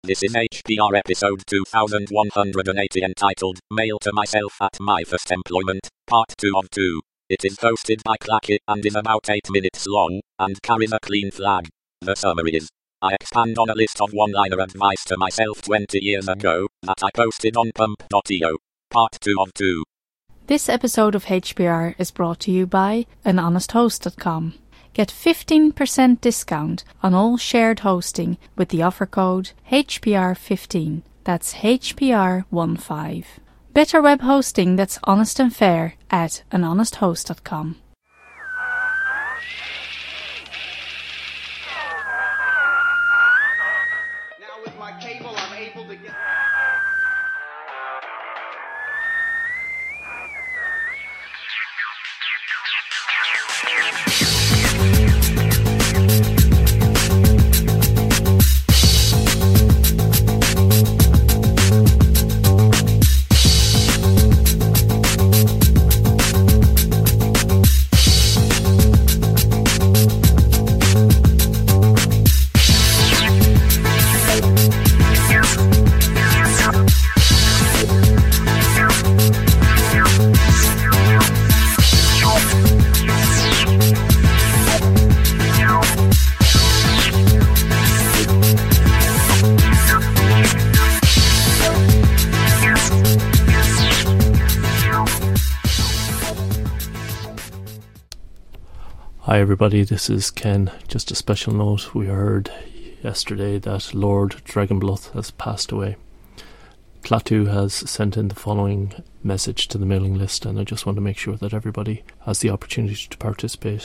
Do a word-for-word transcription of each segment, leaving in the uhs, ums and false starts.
This is H P R episode two thousand one hundred eighty entitled Mail to Myself at My First Employment, part two of two. It is hosted by Clacky and is about eight minutes long, and carries a clean flag. The summary is, I expand on a list of one-liner advice to myself twenty years ago, that I posted on pump dot i o. Part two of two. This episode of H P R is brought to you by an honest host dot com. Get fifteen percent discount on all shared hosting with the offer code H P R fifteen. That's H P R fifteen. Better web hosting that's honest and fair at an honest host dot com. Now with my cable I'm able to get... Hi everybody, this is Ken. Just a special note, we heard yesterday that Lord Dragonblood has passed away. Klaatu has sent in the following message to the mailing list, and I just want to make sure that everybody has the opportunity to participate.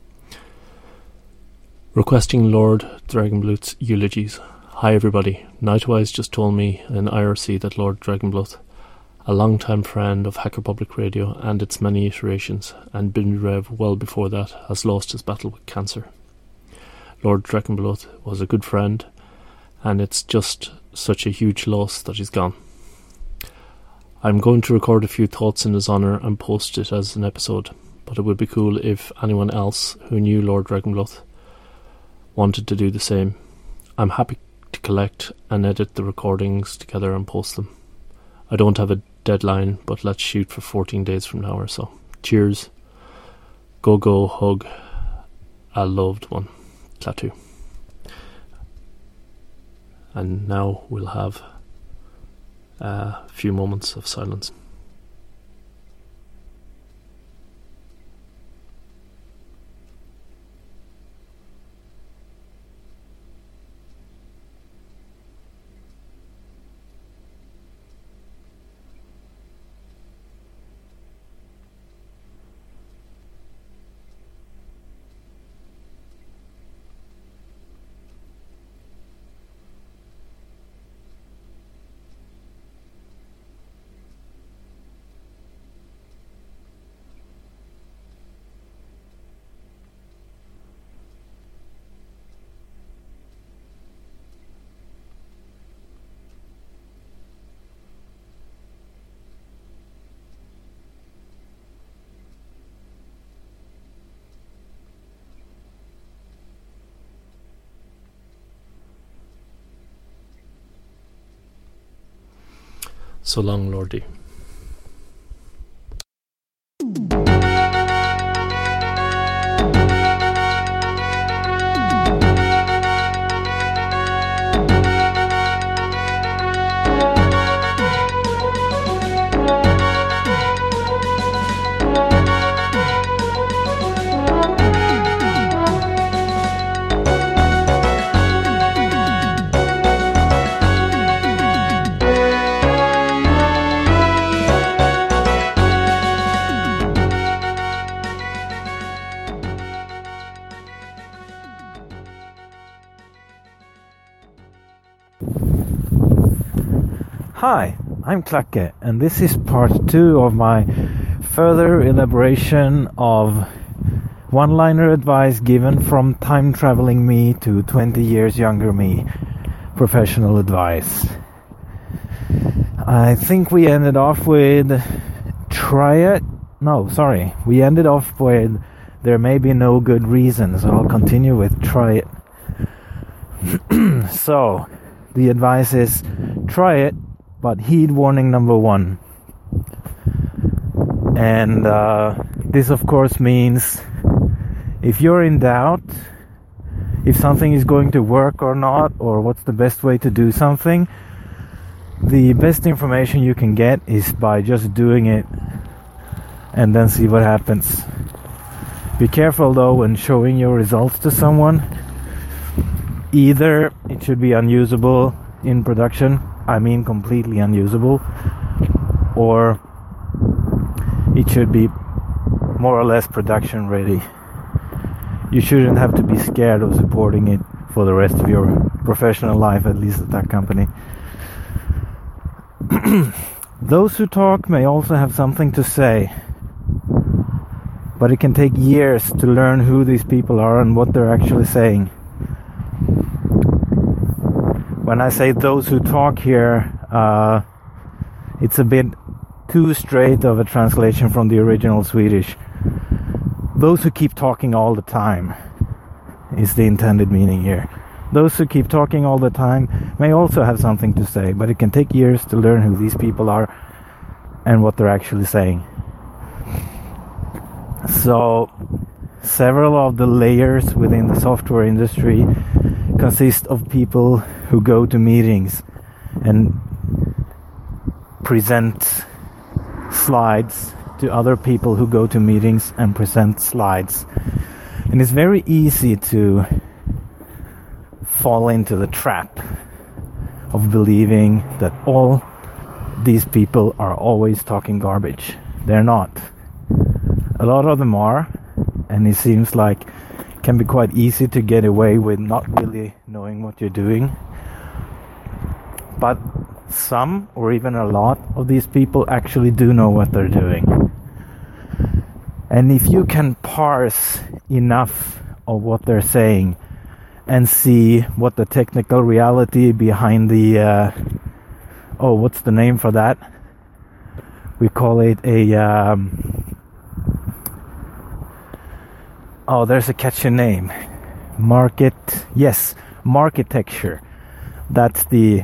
Requesting Lord Dragonblood's eulogies. Hi everybody, Nightwise just told me in I R C that Lord Dragonblood, a long-time friend of Hacker Public Radio and its many iterations, and BinRev well before that, has lost his battle with cancer. Lord Dragonblood was a good friend, and it's just such a huge loss that he's gone. I'm going to record a few thoughts in his honour and post it as an episode, but it would be cool if anyone else who knew Lord Dragonblood wanted to do the same. I'm happy to collect and edit the recordings together and post them. I don't have a deadline, but let's shoot for fourteen days from now or so. Cheers. Go go hug a loved one. Klaatu. And now we'll have a few moments of silence. So long, Lordy. Hi, I'm Clacky, and this is part two of my further elaboration of one-liner advice given from time-traveling me to twenty years younger me. Professional advice. I think we ended off with try it. No, sorry. We ended off with there may be no good reason, so I'll continue with try it. So, the advice is try it, but heed warning number one. And uh, this of course means if you're in doubt if something is going to work or not, or what's the best way to do something, the best information you can get is by just doing it and then see what happens. Be careful though when showing your results to someone. Either it should be unusable in production, I mean completely unusable, or it should be more or less production ready. You shouldn't have to be scared of supporting it for the rest of your professional life, at least at that company. Those who talk may also have something to say, but it can take years to learn who these people are and what they're actually saying. When I say those who talk here, uh, it's a bit too straight of a translation from the original Swedish. Those who keep talking all the time is the intended meaning here. Those who keep talking all the time may also have something to say, but it can take years to learn who these people are and what they're actually saying. So, several of the layers within the software industry consist of people who go to meetings and present slides to other people who go to meetings and present slides. And it's very easy to fall into the trap of believing that all these people are always talking garbage. They're not. A lot of them are, and it seems like it can be quite easy to get away with not really knowing what you're doing. But some, or even a lot of these people actually do know what they're doing. And if you can parse enough of what they're saying and see what the technical reality behind the uh, oh what's the name for that, we call it a um, oh there's a catchy name, market yes marketecture. That's the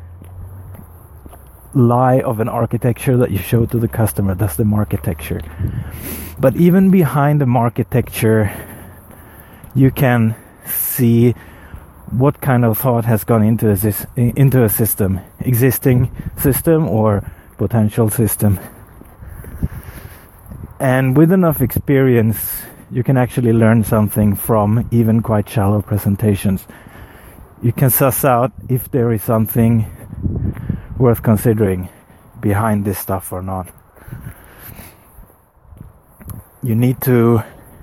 lie of an architecture that you show to the customer. That's the marketecture. But even behind the marketecture, you can see what kind of thought has gone into a, into a system, existing system or potential system. And with enough experience, you can actually learn something from even quite shallow presentations. You can suss out if there is something worth considering behind this stuff or not. You need to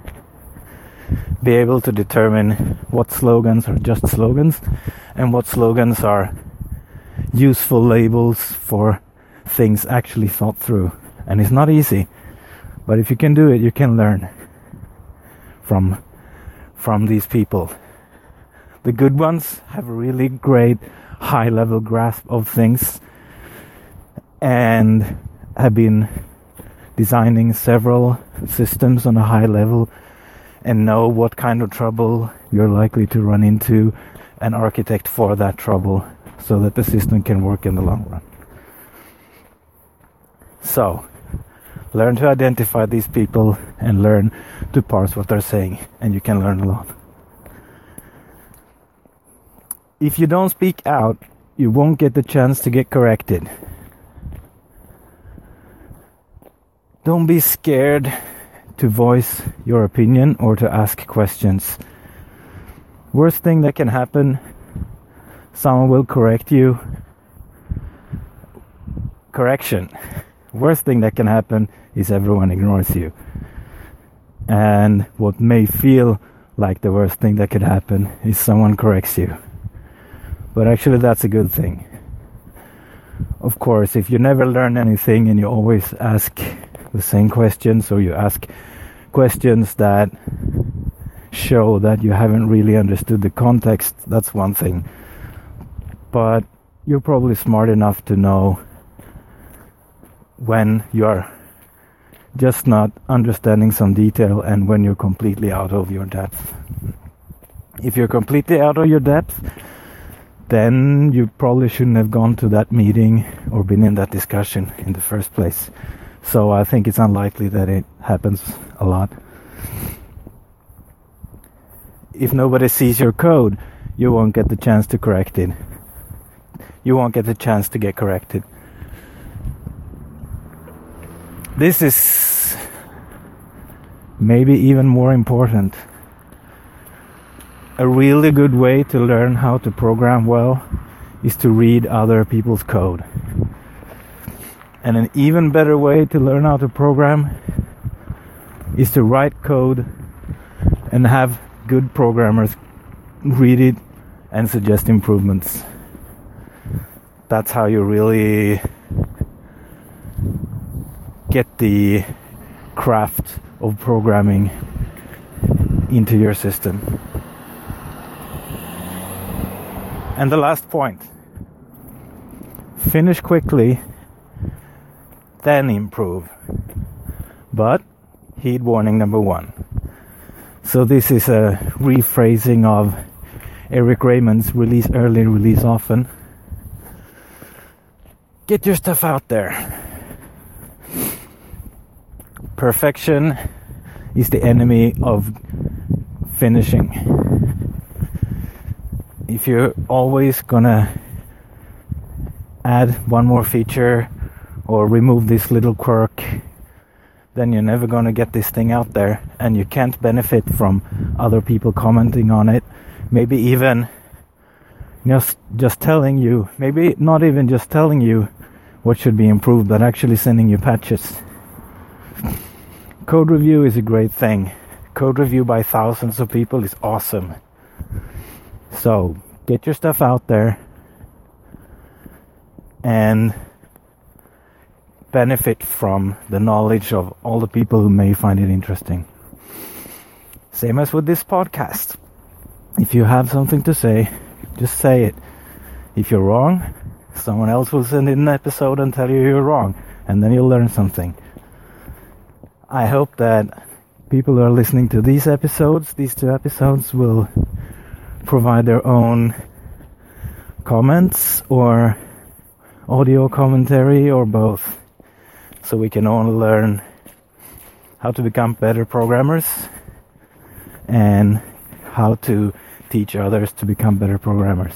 be able to determine what slogans are just slogans and what slogans are useful labels for things actually thought through. And it's not easy, but if you can do it, you can learn from from these people. The good ones have a really great high-level grasp of things and have been designing several systems on a high level and know what kind of trouble you're likely to run into and architect for that trouble so that the system can work in the long run. So, learn to identify these people and learn to parse what they're saying, and you can learn a lot. If you don't speak out, you won't get the chance to get corrected. Don't be scared to voice your opinion or to ask questions. Worst thing that can happen, someone will correct you. Correction. Worst thing that can happen is everyone ignores you. And what may feel like the worst thing that could happen is someone corrects you. But actually that's a good thing. Of course, if you never learn anything and you always ask the same questions, or you ask questions that show that you haven't really understood the context, that's one thing. But you're probably smart enough to know when you're just not understanding some detail and when you're completely out of your depth. If you're completely out of your depth, then you probably shouldn't have gone to that meeting or been in that discussion in the first place. So I think it's unlikely that it happens a lot. If nobody sees your code, you won't get the chance to correct it. You won't get the chance to get corrected. This is maybe even more important. A really good way to learn how to program well is to read other people's code. And an even better way to learn how to program is to write code and have good programmers read it and suggest improvements. That's how you really get the craft of programming into your system. And the last point. Finish quickly, then improve. But heed warning number one. So this is a rephrasing of Eric Raymond's release early, release often. Get your stuff out there. Perfection is the enemy of finishing. If you're always gonna add one more feature or remove this little quirk, then you're never gonna get this thing out there, and you can't benefit from other people commenting on it. Maybe even just just telling you, maybe not even just telling you what should be improved, but actually sending you patches. Code review is a great thing. Code review by thousands of people is awesome. So, get your stuff out there and benefit from the knowledge of all the people who may find it interesting. Same as with this podcast. If you have something to say, just say it. If you're wrong, someone else will send in an episode and tell you you're wrong, and then you'll learn something. I hope that people who are listening to these episodes, these two episodes, will provide their own comments or audio commentary or both, so we can all learn how to become better programmers and how to teach others to become better programmers.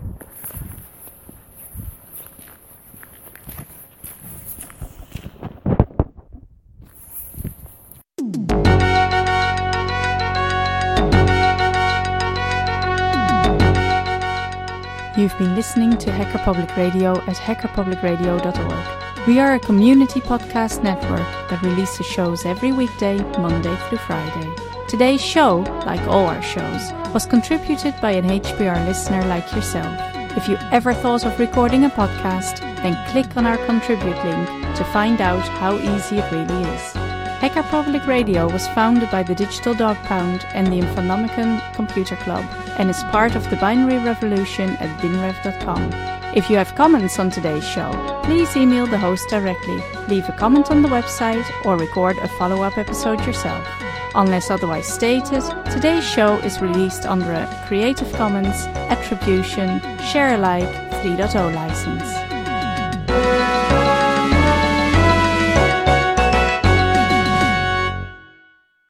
You've been listening to Hacker Public Radio at hacker public radio dot org. We are a community podcast network that releases shows every weekday, Monday through Friday. Today's show, like all our shows, was contributed by an H P R listener like yourself. If you ever thought of recording a podcast, then click on our contribute link to find out how easy it really is. Hacker Public Radio was founded by the Digital Dog Pound and the Infonomicon Computer Club and is part of the binary revolution at binrev dot com. If you have comments on today's show, please email the host directly, leave a comment on the website, or record a follow-up episode yourself. Unless otherwise stated, today's show is released under a Creative Commons Attribution Share Alike three point oh license.